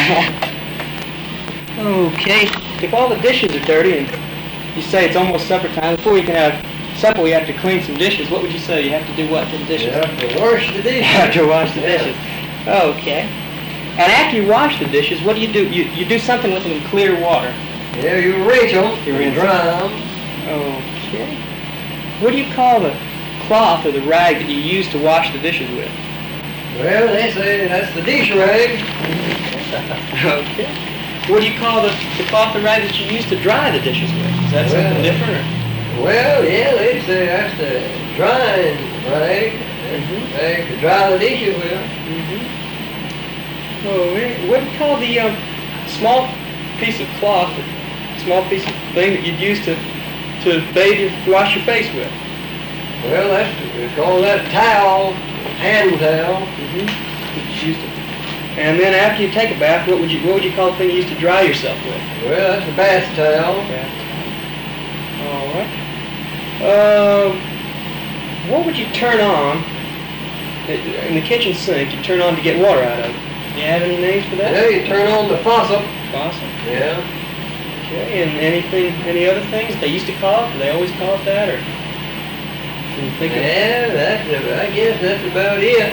Okay, if all the dishes are dirty and you say it's almost supper time, before you can have supper you have to clean some dishes, what would you say? You have to do what to the dishes? You have to wash the dishes. You have to wash the dishes. Okay. And after you wash the dishes, what do? You do something with them in clear water. Yeah, you rinse them. You rinse dry them. Okay. What do you call the cloth or the rag that you use to wash the dishes with? Well, they say that's the dish rag. Okay. What do you call the cloth or rag that you use to dry the dishes with? Is that something different? Or? Well, yeah, they say that's the drying rag. Rag to dry the dishes with. Oh, what do you call the small piece of cloth, small piece of thing that you'd use to wash your face with? Well, we call that towel, hand towel. And then after you take a bath, what would you call the thing you used to dry yourself with? Well, that's a bath towel. All right. What would you turn on in the kitchen sink? You turn on to get water out of it. Do you have any names for that? Yeah, you turn on the faucet. Faucet. Yeah. Okay. And any other things they used to call it? Do they always call it that, or? Can you think of? I guess that's about it.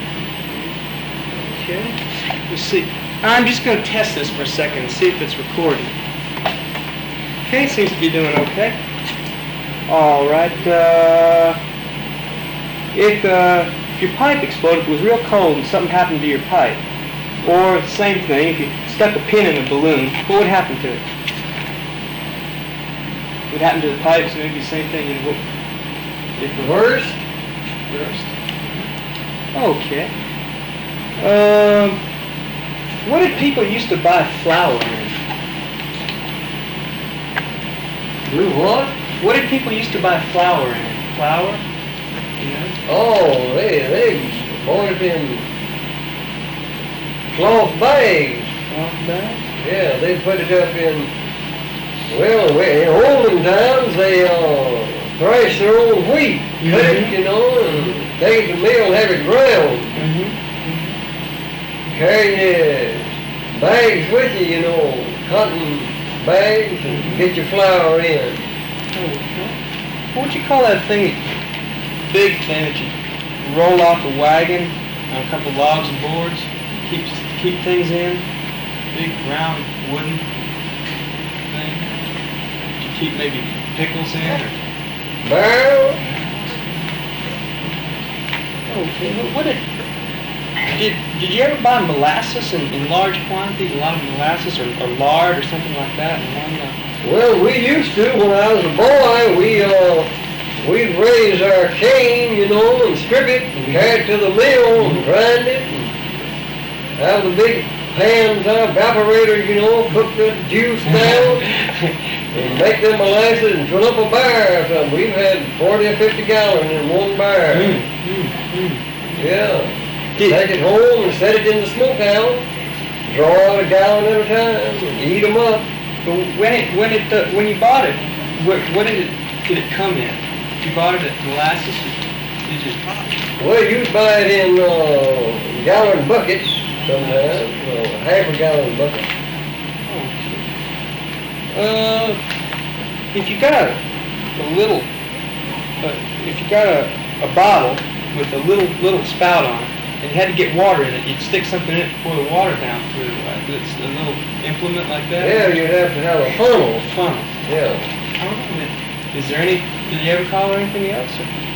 Okay. Let's see. I'm just going to test this for a second and see if it's recording. Okay, it seems to be doing okay. All right. If your pipe exploded, if it was real cold and something happened to your pipe, or same thing, if you stuck a pin in a balloon, what would happen to it? What would happen to the pipes? Maybe the same thing. Worst? Okay. What did people used to buy flour in? Do what? What did people used to buy flour in? Flour? Yeah. Oh, they bought it in cloth bags. Cloth bags? Yeah, they put it up in, well, in olden times, they thrash their own wheat, cut it, and take it to the mill and have it ground. Carry bags with you, cotton bags, and get your flour in. What would you call that thing, big thing that you roll off a wagon on a couple logs and boards, keep things in? Big round wooden thing. To keep maybe pickles in, or? Barrel? Okay, did you ever buy molasses in large quantities, a lot of molasses or lard or something like that? Well, we used to when I was a boy. We'd raise our cane, and strip it and carry it to the mill and grind it and have the big pans, evaporator, cook the juice down and make them molasses and fill up a bar or something. We've had 40 or 50 gallons in one bar. Yeah. Take it home and set it in the smokehouse. Draw out a gallon at a time and eat them up. But when you bought it, what did it come in? You bought it at molasses? Did you? Well, you buy it in gallon buckets sometimes, half a gallon bucket. If you got a bottle with a little spout on it, and you had to get water in it, you'd stick something in it to pour the water down through. It's a little implement like that? Yeah, you'd have to have a funnel. Funnel. Yeah. Is there any, did you ever call it anything else? Or?